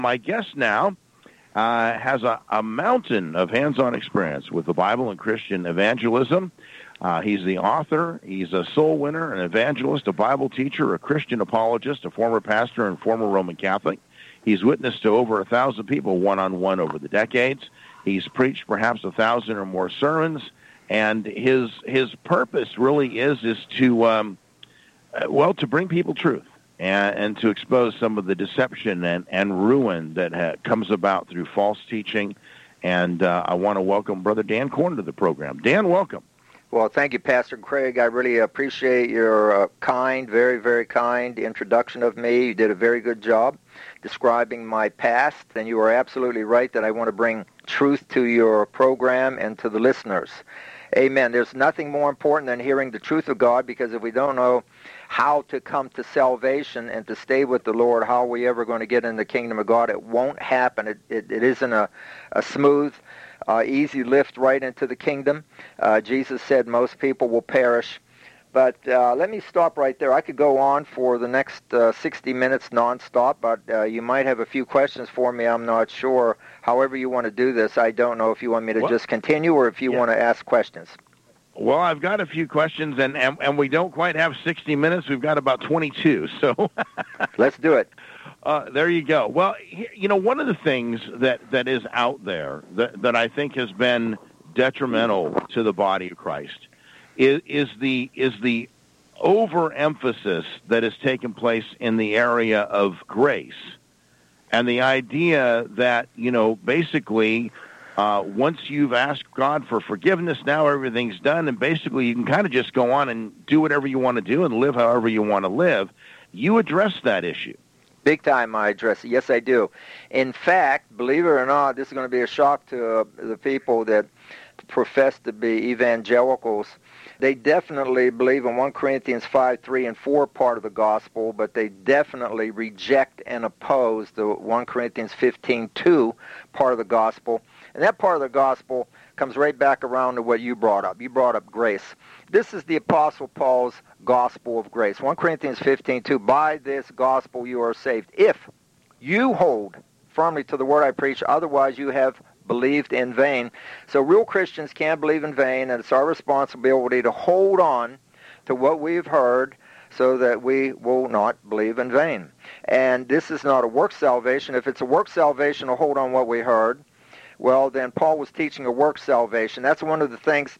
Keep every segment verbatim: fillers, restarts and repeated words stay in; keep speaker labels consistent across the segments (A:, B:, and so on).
A: My guest now uh, has a, a mountain of hands-on experience with the Bible and Christian evangelism. Uh, he's the author, he's a soul winner, an evangelist, a Bible teacher, a Christian apologist, a former pastor and former Roman Catholic. He's witnessed to over a thousand people one-on-one over the decades. He's preached perhaps a thousand or more sermons, and his his purpose really is is to um, well to bring people truth. And, and to expose some of the deception and, and ruin that ha- comes about through false teaching. And uh, I want to welcome Brother Dan Corn to the program. Dan, welcome.
B: Well, thank you, Pastor Craig. I really appreciate your uh, kind, very, very kind introduction of me. You did a very good job describing my past, and you are absolutely right that I want to bring truth to your program and to the listeners. Amen. There's nothing more important than hearing the truth of God, because if we don't know how to come to salvation and to stay with the Lord, how are we ever going to get in the kingdom of God? It won't happen. It, it, it isn't a, a smooth, uh, easy lift right into the kingdom. Uh, Jesus said most people will perish. But uh, let me stop right there. I could go on for the next uh, sixty minutes nonstop, but uh, you might have a few questions for me. I'm not sure. However you want to do this, I don't know if you want me to
A: Well,
B: just continue or if you
A: yeah.
B: want to ask questions.
A: Well, I've got a few questions, and, and, and we don't quite have sixty minutes. We've got about twenty-two, so
B: let's do it.
A: Uh, there you go. Well, you know, one of the things that, that is out there that, that I think has been detrimental to the body of Christ is, is the is the overemphasis that has taken place in the area of grace, and the idea that, you know, basically, Uh, once you've asked God for forgiveness, now everything's done, and basically you can kind of just go on and do whatever you want to do and live however you want to live. You address that issue.
B: Big time I address it. Yes, I do. In fact, believe it or not, this is going to be a shock to uh, the people that profess to be evangelicals. They definitely believe in First Corinthians five, three, and four part of the gospel, but they definitely reject and oppose the First Corinthians fifteen, two part of the gospel. And that part of the gospel comes right back around to what you brought up. You brought up grace. This is the Apostle Paul's gospel of grace. First Corinthians fifteen, two, by this gospel you are saved, if you hold firmly to the word I preach, otherwise you have believed in vain. So real Christians can't believe in vain, and it's our responsibility to hold on to what we've heard so that we will not believe in vain. And this is not a work salvation. If it's a work salvation to hold on what we heard, well, then Paul was teaching a work salvation. That's one of the things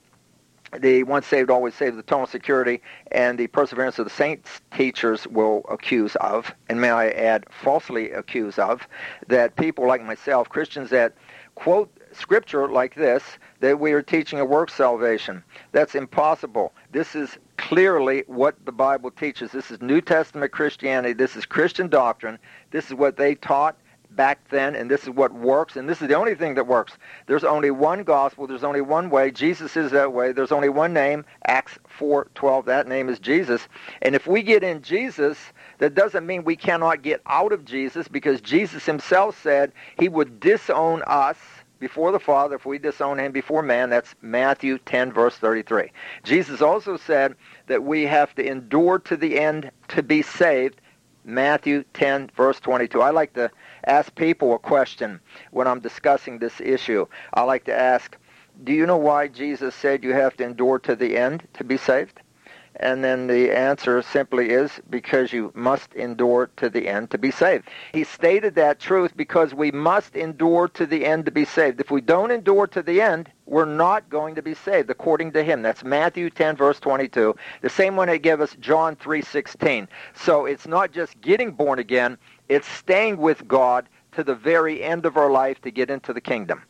B: the once saved, always saved, the eternal security, and the perseverance of the saints teachers will accuse of, and may I add, falsely accuse of, that people like myself, Christians that quote Scripture like this, that we are teaching a work salvation. That's impossible. This is clearly what the Bible teaches. This is New Testament Christianity. This is Christian doctrine. This is what they taught back then, and this is what works, and this is the only thing that works. There's only one gospel. There's only one way. Jesus is that way. There's only one name, Acts four twelve. That name is Jesus. And if we get in Jesus, that doesn't mean we cannot get out of Jesus, because Jesus himself said he would disown us before the Father if we disown him before man. That's Matthew ten, verse thirty-three. Jesus also said that we have to endure to the end to be saved. Matthew ten, verse twenty-two. I like to ask people a question when I'm discussing this issue. I like to ask, do you know why Jesus said you have to endure to the end to be saved? And then the answer simply is because you must endure to the end to be saved. He stated that truth because we must endure to the end to be saved. If we don't endure to the end, we're not going to be saved, according to him. That's Matthew ten, verse twenty-two. The same one he gave us, John three sixteen. So it's not just getting born again, it's staying with God to the very end of our life to get into the kingdom.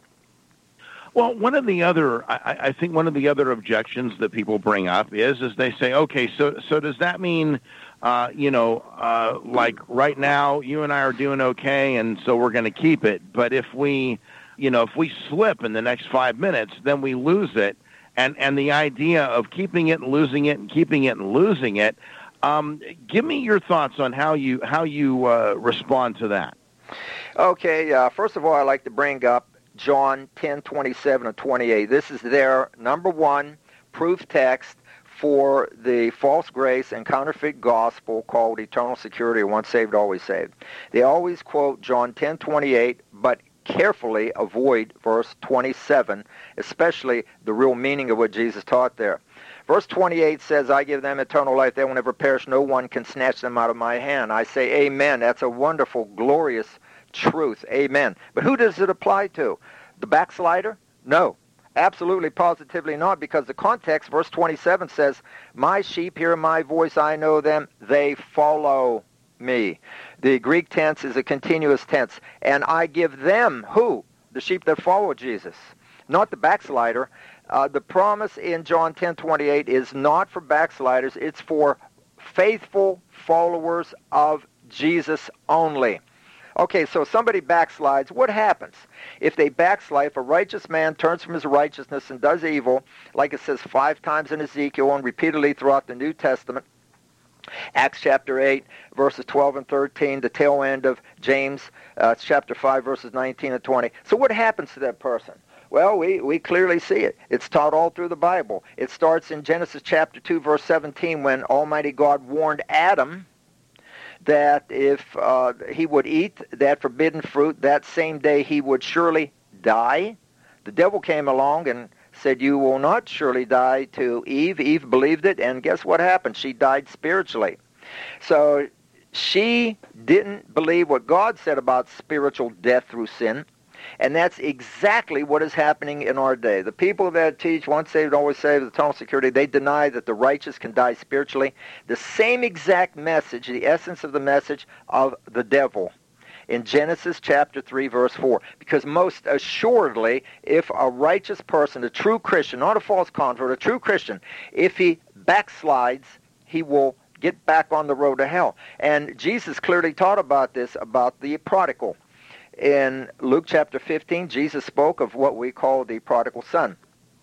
A: Well, one of the other, I, I think one of the other objections that people bring up is, is they say, okay, so so does that mean, uh, you know, uh, like right now you and I are doing okay, and so we're going to keep it. But if we, you know, if we slip in the next five minutes, then we lose it. And and the idea of keeping it and losing it and keeping it and losing it. Um, give me your thoughts on how you how you uh, respond to that.
B: Okay. Uh, first of all, I like to bring up John ten, twenty-seven and twenty-eight. This is their number one proof text for the false grace and counterfeit gospel called eternal security or once saved, always saved. They always quote John ten twenty-eight, but carefully avoid verse twenty-seven, especially the real meaning of what Jesus taught there. Verse twenty-eight says, I give them eternal life. They will never perish. No one can snatch them out of my hand. I say amen. That's a wonderful, glorious truth. Amen. But who does it apply to? The backslider? No. Absolutely, positively not, because the context, verse twenty-seven says, my sheep hear my voice, I know them, they follow me. The Greek tense is a continuous tense, and I give them, who? The sheep that follow Jesus, not the backslider. Uh, the promise in John ten twenty-eight is not for backsliders, it's for faithful followers of Jesus only. Okay, so somebody backslides. What happens? If they backslide, if a righteous man turns from his righteousness and does evil, like it says five times in Ezekiel and repeatedly throughout the New Testament, Acts chapter eight, verses twelve and thirteen, the tail end of James, uh, chapter five, verses nineteen and twenty. So what happens to that person? Well, we, we clearly see it. It's taught all through the Bible. It starts in Genesis chapter two, verse seventeen, when Almighty God warned Adam that if uh, he would eat that forbidden fruit, that same day he would surely die. The devil came along and said, you will not surely die to Eve. Eve believed it, and guess what happened? She died spiritually. So she didn't believe what God said about spiritual death through sin. And that's exactly what is happening in our day. The people that teach once saved, always saved, eternal security, they deny that the righteous can die spiritually. The same exact message, the essence of the message of the devil in Genesis chapter three, verse four. Because most assuredly, if a righteous person, a true Christian, not a false convert, a true Christian, if he backslides, he will get back on the road to hell. And Jesus clearly taught about this, about the prodigal. In Luke chapter fifteen, Jesus spoke of what we call the prodigal son.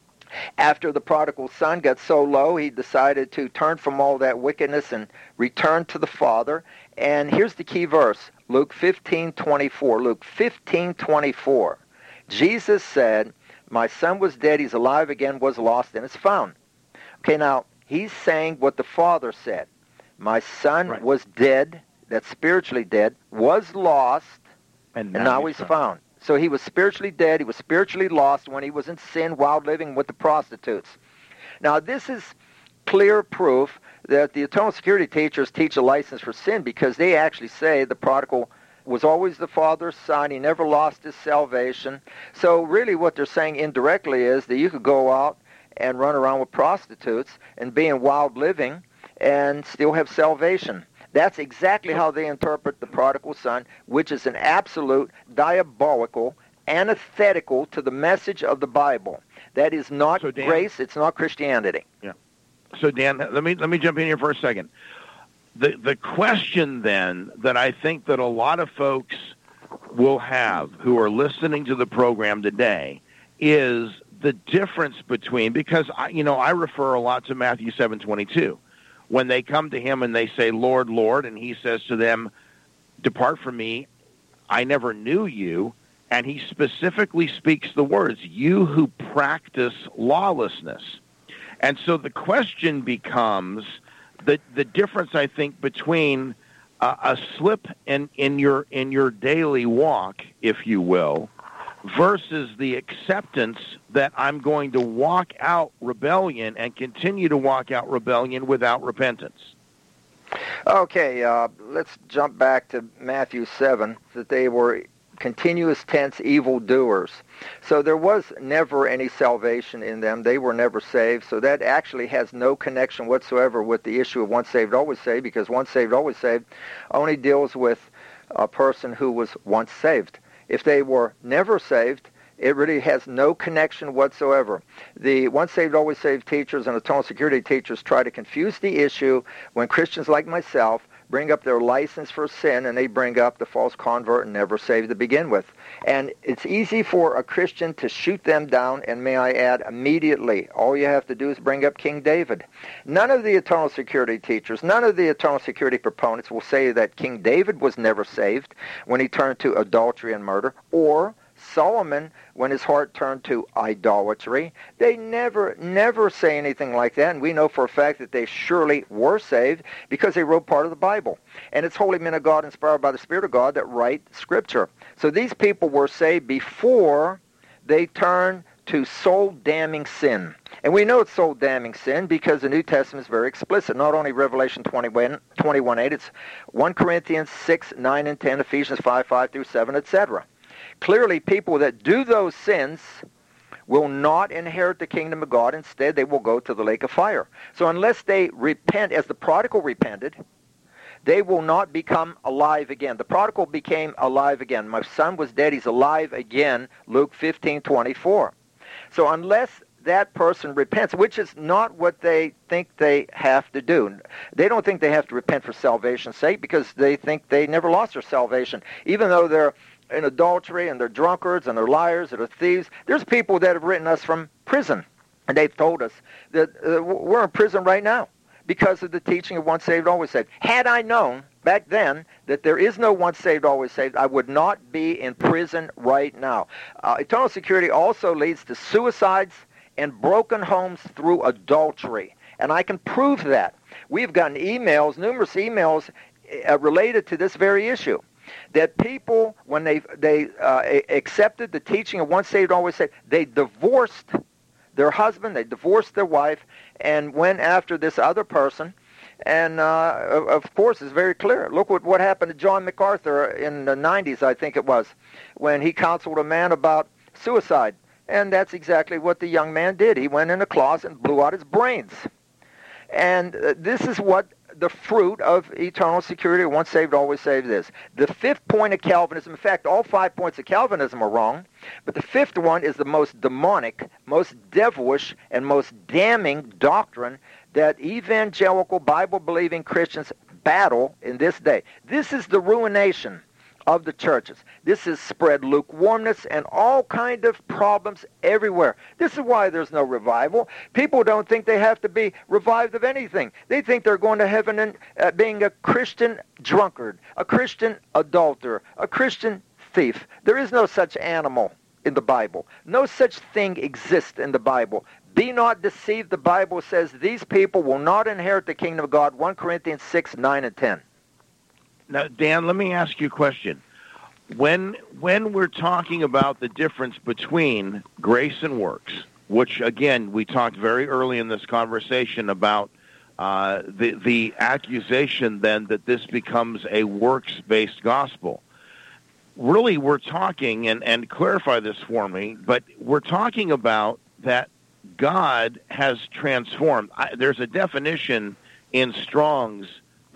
B: After the prodigal son got so low, he decided to turn from all that wickedness and return to the Father. And here's the key verse, Luke fifteen twenty-four. Luke fifteen twenty-four. Jesus said, my son was dead, he's alive again, was lost, and is found. Okay, now, he's saying what the Father said. My son right. was dead, that's spiritually dead, was lost, And now, and now he's found. found. So he was spiritually dead. He was spiritually lost when he was in sin while living with the prostitutes. Now, this is clear proof that the eternal security teachers teach a license for sin, because they actually say the prodigal was always the father's son. He never lost his salvation. So really what they're saying indirectly is that you could go out and run around with prostitutes and be in wild living and still have salvation. That's exactly how they interpret the prodigal son, which is an absolute, diabolical, antithetical to the message of the Bible. That is not so Dan, grace, it's not Christianity.
A: Yeah. So Dan, let me let me jump in here for a second. The the question then that I think that a lot of folks will have who are listening to the program today is the difference between, because I, you know, I refer a lot to Matthew seven twenty-two. When they come to him and they say, Lord, Lord, and he says to them, depart from me, I never knew you. And he specifically speaks the words, you who practice lawlessness. And so the question becomes the the difference, I think, between uh, a slip in, in your in your daily walk, if you will, versus the acceptance that I'm going to walk out rebellion and continue to walk out rebellion without repentance.
B: Okay, uh, let's jump back to Matthew seven, that they were continuous tense evildoers. So there was never any salvation in them. They were never saved. So that actually has no connection whatsoever with the issue of once saved, always saved, because once saved, always saved only deals with a person who was once saved. If they were never saved, it really has no connection whatsoever. The once saved, always saved teachers and eternal security teachers try to confuse the issue when Christians like myself bring up their license for sin, and they bring up the false convert and never saved to begin with. And it's easy for a Christian to shoot them down, and may I add, immediately. All you have to do is bring up King David. None of the eternal security teachers, none of the eternal security proponents will say that King David was never saved when he turned to adultery and murder, or Solomon, when his heart turned to idolatry, they never, never say anything like that. And we know for a fact that they surely were saved because they wrote part of the Bible. And it's holy men of God inspired by the Spirit of God that write Scripture. So these people were saved before they turned to soul-damning sin. And we know it's soul-damning sin because the New Testament is very explicit. Not only Revelation twenty-one, twenty-one eight, it's First Corinthians six, nine, and ten, Ephesians five, five through seven, et cetera. Clearly, people that do those sins will not inherit the kingdom of God. Instead, they will go to the lake of fire. So unless they repent, as the prodigal repented, they will not become alive again. The prodigal became alive again. My son was dead, he's alive again, Luke fifteen twenty-four. So unless that person repents, which is not what they think they have to do. They don't think they have to repent for salvation's sake because they think they never lost their salvation. Even though they're in adultery and they're drunkards and they're liars and they're thieves, there's people that have written us from prison. And they've told us that uh, we're in prison right now because of the teaching of once saved, always saved. Had I known back then that there is no once saved, always saved, I would not be in prison right now. Uh, eternal security also leads to suicides and broken homes through adultery. And I can prove that. We've gotten emails, numerous emails uh, related to this very issue. That people, when they they uh, accepted the teaching of once saved, always saved, they divorced their husband, they divorced their wife, and went after this other person. And, uh, of course, it's very clear. Look what, what happened to John MacArthur in the nineties, I think it was, when he counseled a man about suicide. And that's exactly what the young man did. He went in a closet and blew out his brains. And uh, this is what the fruit of eternal security, once saved, always saved is. The fifth point of Calvinism, in fact, all five points of Calvinism are wrong, but the fifth one is the most demonic, most devilish, and most damning doctrine that evangelical, Bible-believing Christians battle in this day. This is the ruination of the churches. This has spread lukewarmness and all kind of problems everywhere. This is why there's no revival. People don't think they have to be revived of anything. They think they're going to heaven and uh, being a Christian drunkard, a Christian adulterer, a Christian thief. There is no such animal in the Bible. No such thing exists in the Bible. Be not deceived, the Bible says these people will not inherit the kingdom of God, First Corinthians six, nine, and ten.
A: Now, Dan, let me ask you a question. When when we're talking about the difference between grace and works, which, again, we talked very early in this conversation about uh, the, the accusation then that this becomes a works-based gospel. Really, we're talking, and, and clarify this for me, but we're talking about that God has transformed. I, there's a definition in Strong's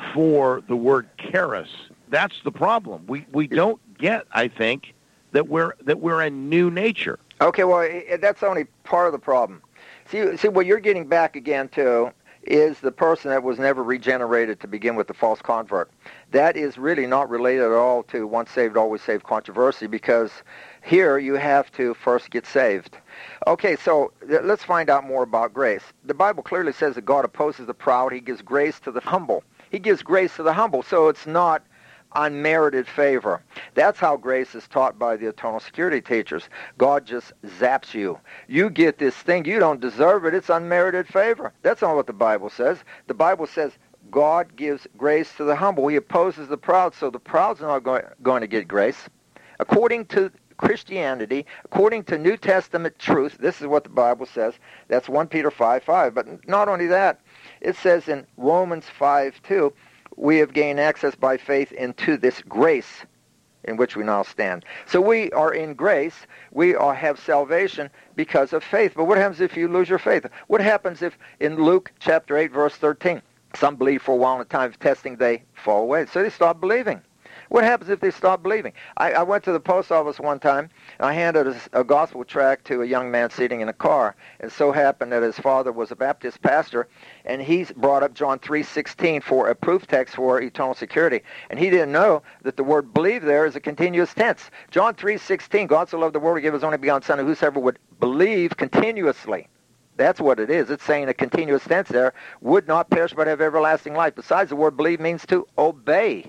A: for the word charis. That's the problem. We we don't get, I think, that we're that we're a new nature.
B: Okay, well, that's only part of the problem. See, see, what you're getting back again to is the person that was never regenerated to begin with, the false convert. That is really not related at all to once saved, always saved controversy, because here you have to first get saved. Okay, so let's find out more about grace. The Bible clearly says that God opposes the proud. He gives grace to the humble. He gives grace to the humble, so it's not unmerited favor. That's how grace is taught by the eternal security teachers. God just zaps you. You get this thing. You don't deserve it. It's unmerited favor. That's not what the Bible says. The Bible says God gives grace to the humble. He opposes the proud, so the proud's not going, going to get grace. According to Christianity, according to New Testament truth, this is what the Bible says. That's First Peter five five. But not only that, it says in Romans five two, we have gained access by faith into this grace in which we now stand. So we are in grace. We are, have salvation because of faith. But what happens if you lose your faith? What happens if in Luke chapter eight, verse thirteen, some believe for a while, in a time of testing, they fall away. So they stop believing. What happens if they stop believing? I, I went to the post office one time, and I handed a, a gospel tract to a young man sitting in a car. It so happened that his father was a Baptist pastor, and he brought up John three sixteen for a proof text for eternal security. And he didn't know that the word believe there is a continuous tense. John three sixteen, God so loved the world, he gave his only begotten Son, and whosoever would believe continuously. That's what it is. It's saying a continuous tense there, would not perish but have everlasting life. Besides, the word believe means to obey.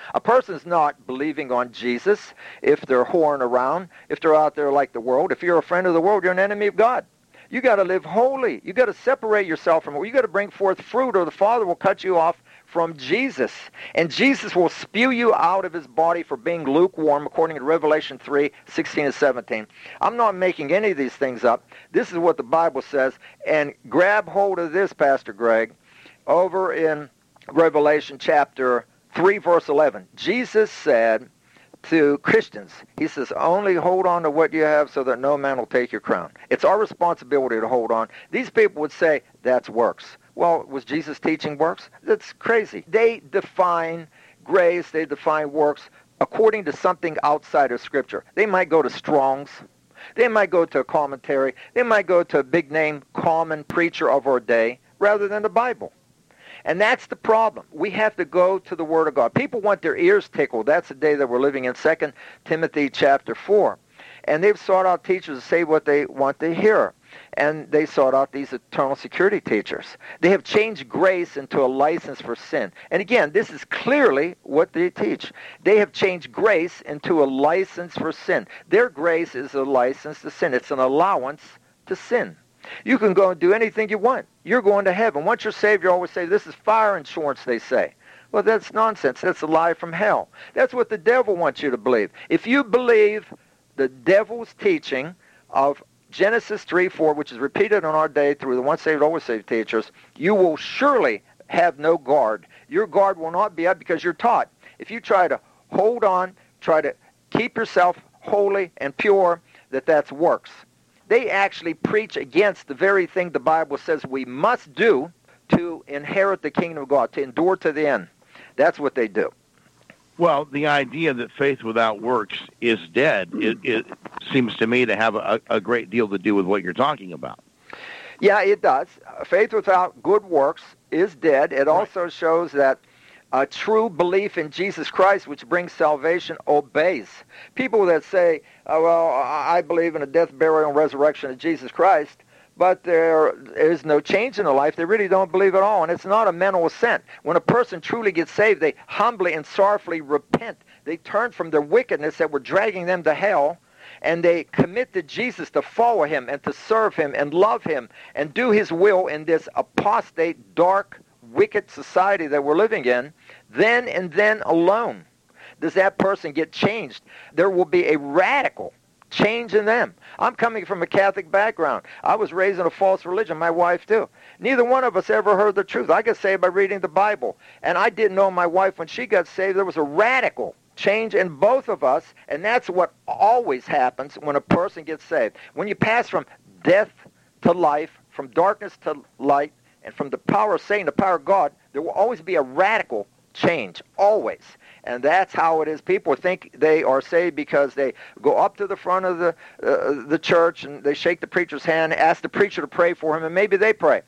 B: A person's not believing on Jesus if they're whoring around, if they're out there like the world. If you're a friend of the world, you're an enemy of God. You got to live holy. You got to separate yourself from it. You got to bring forth fruit, or the Father will cut you off from Jesus. And Jesus will spew you out of his body for being lukewarm, according to Revelation three, sixteen and seventeen. I'm not making any of these things up. This is what the Bible says. And grab hold of this, Pastor Greg, over in Revelation chapter three, verse eleven. Jesus said to Christians, he says, only hold on to what you have so that no man will take your crown. It's our responsibility to hold on. These people would say, that's works. Well, was Jesus teaching works? That's crazy. They define grace, they define works according to something outside of Scripture. They might go to Strong's. They might go to a commentary. They might go to a big-name common preacher of our day rather than the Bible. And that's the problem. We have to go to the Word of God. People want their ears tickled. That's the day that we're living in, Second Timothy chapter four. And they've sought out teachers to say what they want to hear. And they sought out these eternal security teachers. They have changed grace into a license for sin. And again, this is clearly what they teach. They have changed grace into a license for sin. Their grace is a license to sin. It's an allowance to sin. You can go and do anything you want. You're going to heaven. Once you're saved, you always say, this is fire insurance, they say. Well, that's nonsense. That's a lie from hell. That's what the devil wants you to believe. If you believe the devil's teaching of Genesis three four, which is repeated in our day through the once saved, always saved teachers, you will surely have no guard. Your guard will not be up because you're taught. If you try to hold on, try to keep yourself holy and pure, that that's works. They actually preach against the very thing the Bible says we must do to inherit the kingdom of God, to endure to the end. That's what they do.
A: Well, the idea that faith without works is dead, it, it seems to me to have a, a great deal to do with what you're talking about.
B: Yeah, it does. Faith without good works is dead. It also shows that a true belief in Jesus Christ, which brings salvation, obeys. People that say, oh, well, I believe in the death, burial, and resurrection of Jesus Christ, but there is no change in their life, they really don't believe at all. And it's not a mental assent. When a person truly gets saved, they humbly and sorrowfully repent. They turn from their wickedness that were dragging them to hell, and they commit to Jesus to follow him and to serve him and love him and do his will in this apostate, dark, wicked society that we're living in. Then and then alone does that person get changed. There will be a radical change in them. I'm coming from a Catholic background. I was raised in a false religion, my wife too. Neither one of us ever heard the truth. I got saved by reading the Bible. And I didn't know my wife when she got saved. There was a radical change in both of us, and that's what always happens when a person gets saved. When you pass from death to life, from darkness to light, and from the power of Satan to the power of God, there will always be a radical change, always. And that's how it is. People think they are saved because they go up to the front of the uh, the church and they shake the preacher's hand, ask the preacher to pray for him, and maybe they pray.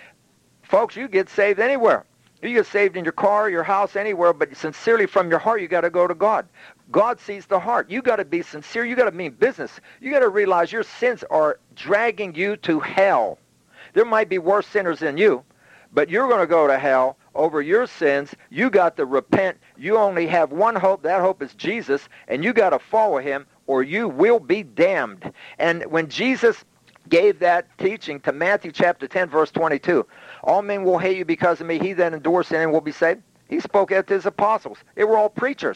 B: Folks, you get saved anywhere. You get saved in your car, your house, anywhere, but sincerely from your heart, you got to go to God. God sees the heart. You got to be sincere. You got to mean business. You got to realize your sins are dragging you to hell. There might be worse sinners than you, but you're going to go to hell over your sins. You got to repent. You only have one hope. That hope is Jesus, and you got to follow him, or you will be damned. And when Jesus gave that teaching to Matthew chapter ten, verse twenty-two, all men will hate you because of me. He that endures sin will be saved. He spoke at his apostles. They were all preachers.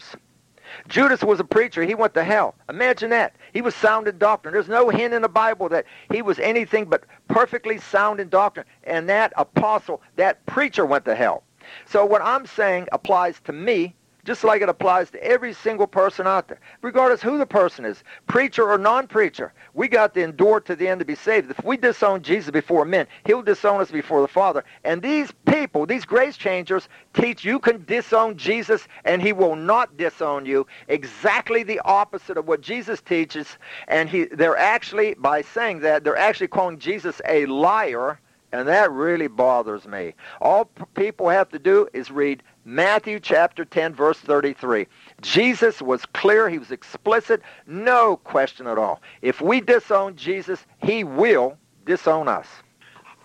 B: Judas was a preacher. He went to hell. Imagine that. He was sound in doctrine. There's no hint in the Bible that he was anything but perfectly sound in doctrine. And that apostle, that preacher went to hell. So what I'm saying applies to me just like it applies to every single person out there, regardless who the person is, preacher or non-preacher. We got to endure to the end to be saved. If we disown Jesus before men, he'll disown us before the Father. And these people, these grace changers, teach you can disown Jesus and he will not disown you. Exactly the opposite of what Jesus teaches. And he, they're actually, by saying that, they're actually calling Jesus a liar. And that really bothers me. All p- people have to do is read Matthew chapter ten, verse thirty-three. Jesus was clear. He was explicit. No question at all. If we disown Jesus, he will disown us.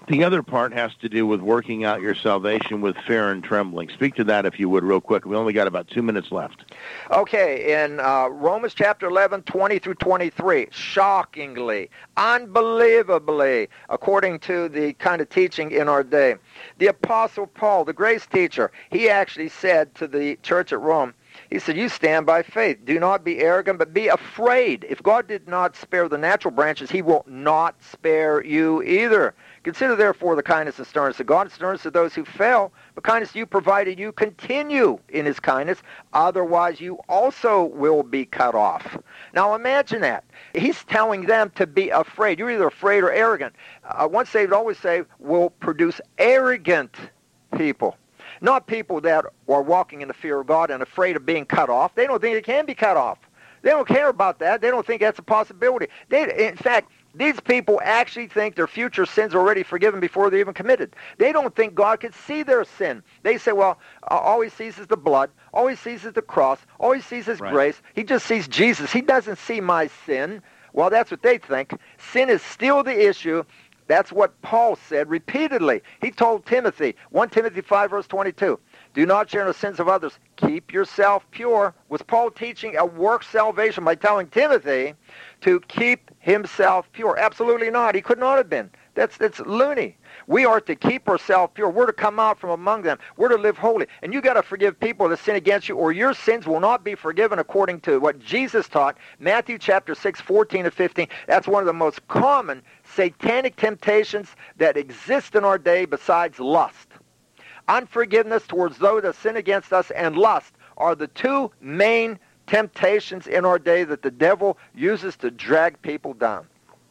A: The other part has to do with working out your salvation with fear and trembling. Speak to that, if you would, real quick. We only got about two minutes left.
B: Okay, in uh, Romans chapter eleven, twenty through twenty-three, shockingly, unbelievably, according to the kind of teaching in our day, the Apostle Paul, the grace teacher, he actually said to the church at Rome, he said, you stand by faith. Do not be arrogant, but be afraid. If God did not spare the natural branches, he will not spare you either. Consider, therefore, the kindness and sternness of God, sternness of those who fell, but kindness to you, provided you continue in his kindness. Otherwise, you also will be cut off. Now, imagine that. He's telling them to be afraid. You're either afraid or arrogant. Uh, once saved, always saved will produce arrogant people. Not people that are walking in the fear of God and afraid of being cut off. They don't think they can be cut off. They don't care about that. They don't think that's a possibility. They, in fact, these people actually think their future sins are already forgiven before they're even committed. They don't think God could see their sin. They say, well, uh, all he sees is the blood. All he sees is the cross. All he sees is
A: right.
B: grace. He just sees Jesus. He doesn't see my sin. Well, that's what they think. Sin is still the issue. That's what Paul said repeatedly. He told Timothy, First Timothy five, verse twenty-two, do not share in the sins of others. Keep yourself pure. Was Paul teaching a work salvation by telling Timothy to keep himself pure? Absolutely not. He could not have been. That's, that's loony. We are to keep ourselves pure. We're to come out from among them. We're to live holy. And you got to forgive people that sin against you, or your sins will not be forgiven according to what Jesus taught. Matthew chapter six, fourteen to fifteen. That's one of the most common satanic temptations that exist in our day besides lust. Unforgiveness towards those that sin against us and lust are the two main temptations in our day that the devil uses to drag people down.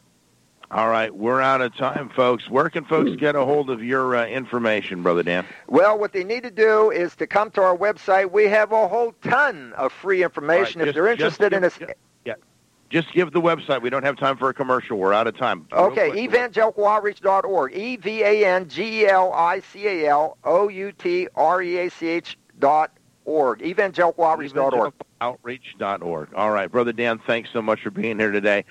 A: All right, we're out of time, folks. Where can folks get a hold of your uh, information, Brother Dan?
B: Well, what they need to do is to come to our website. We have a whole ton of free information.
A: Right,
B: if
A: just,
B: they're interested
A: give,
B: in this...
A: Just, yeah, just give the website. We don't have time for a commercial. We're out of time.
B: Okay, evangelical outreach dot org. E V A N G E L I C A L O U T R E A C H dot org. evangelical outreach dot org.
A: evangelical outreach dot org. All right, Brother Dan, thanks so much for being here today.